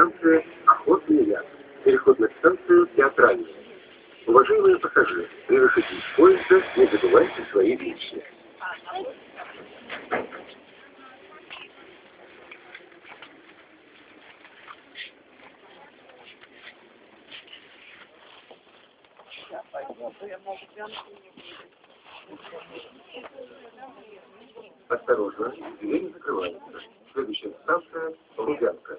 станция Охотный ряд. Переход на станцию Театральная. Уважаемые пассажиры, при выходе из поезда не забывайте свои вещи. Осторожно, двери закрываются. Следующая станция Лубянка.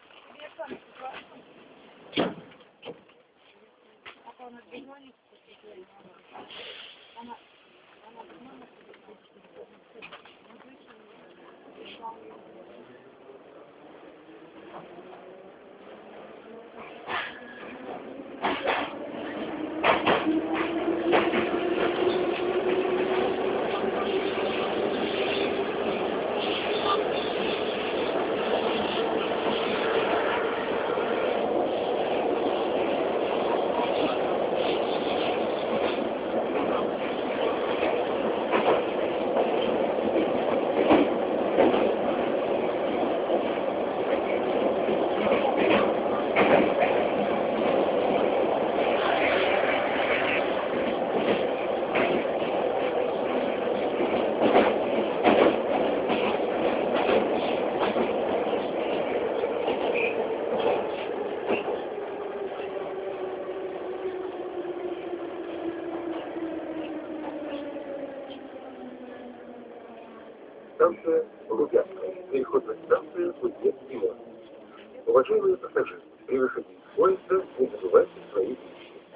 Станция Лубянка. Переход на станцию Кузнецкий мост. Уважаемые пассажиры, при выходе из поезда не забывайте свои вещи.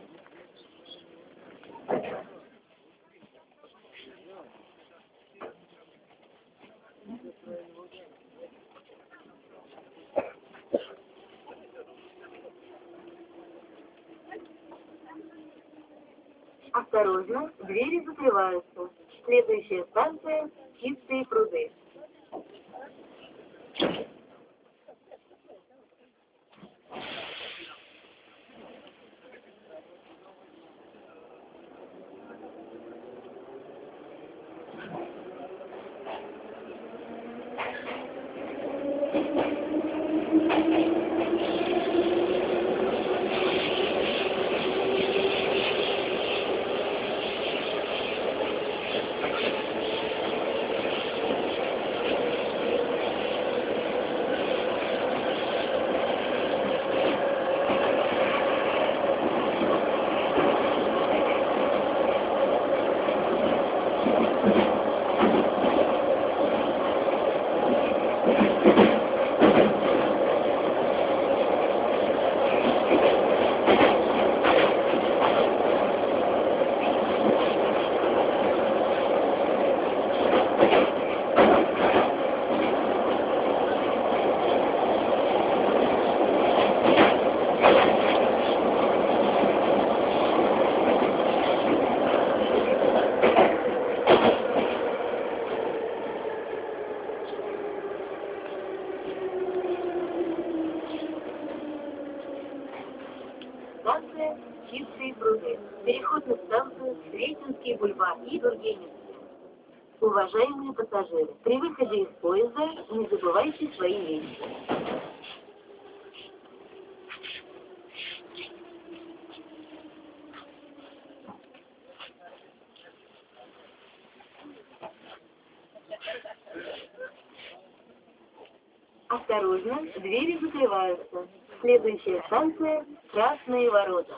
Осторожно, двери закрываются. Следующая станция — Чистые пруды. Станция Чистые пруды. Переход на станцию Сретенский бульвар и Тургеневский. Уважаемые пассажиры, при выходе из поезда не забывайте свои вещи. Осторожно, двери закрываются. Следующая станция — Красные ворота.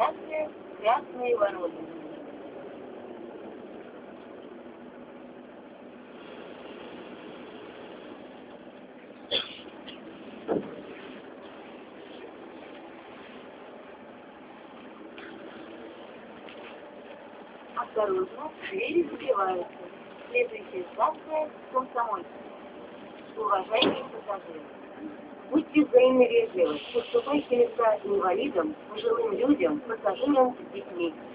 станция Красные ворота. Осторожно, двери закрываются. Следующая станция Комсомольская. Уважаемые пассажиры, будьте взаимно вежливы, уступайте места инвалидам, пожилым людям, пассажирам с детьми.